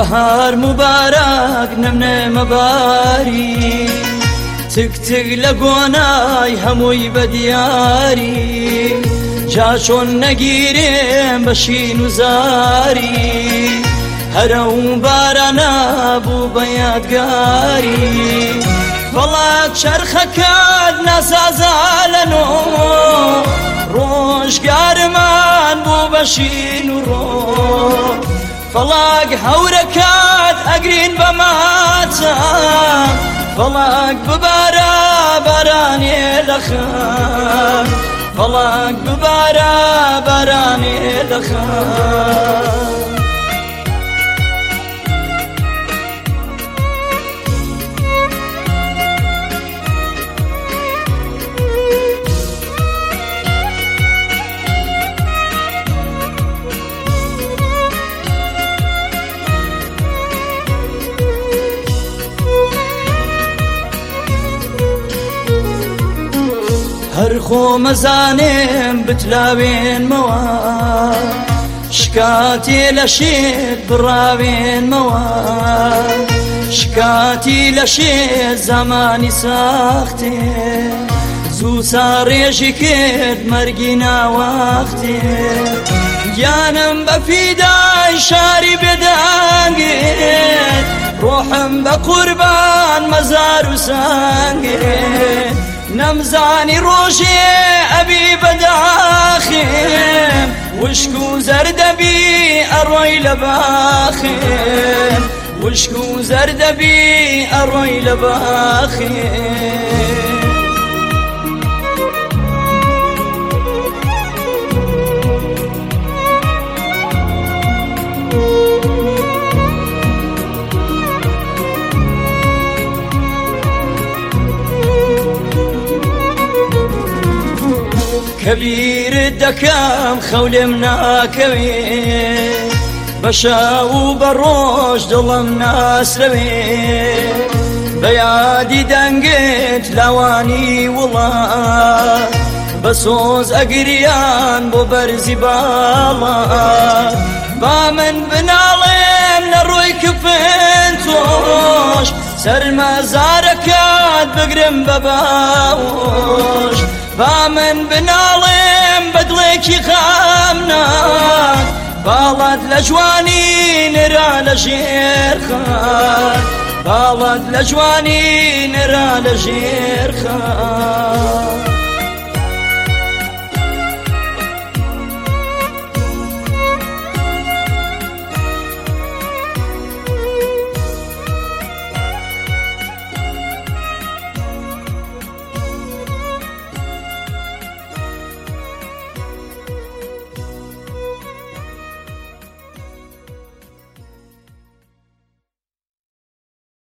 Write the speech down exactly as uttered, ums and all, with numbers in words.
بهار مبارك نمنه مباری تک تک لگونای هموی بدیاری جاشون نگیریم بشین و زاری هرو بارانا بو بیادگاری والله چرخکد نسازالنو روشگارمان بو بشین و رو فلاق هورکات اگرین بماتا فلاق ببارا باراني لخان فلاق ببارا باراني لخان هر خو مزانم بتلاوين موا شكاتي لشيت براوين موا شكاتي لشيت زماني ساختي زو ساريشي كد مرقنا وقتي جانم بفيداي شاري بدانقيت روحم بقربان مزار وسانقيت نمزاني روشي أبي بداخم وشكو زرد بي أروي لباخم وشكو زرد بي أروي لباخم كبير الدكام خول مناكوي بشاو بروش ظلم ناس روي بيادي دنقت لواني والله بسوز أقريان ببرزي بالا بامن بنالم نروي كفنتوش سر مزاركات بقرم بباوش بامن بنالم بدليكي خامناك بالات لجواني نرى لجير خان بالات لجواني نرى لجير خان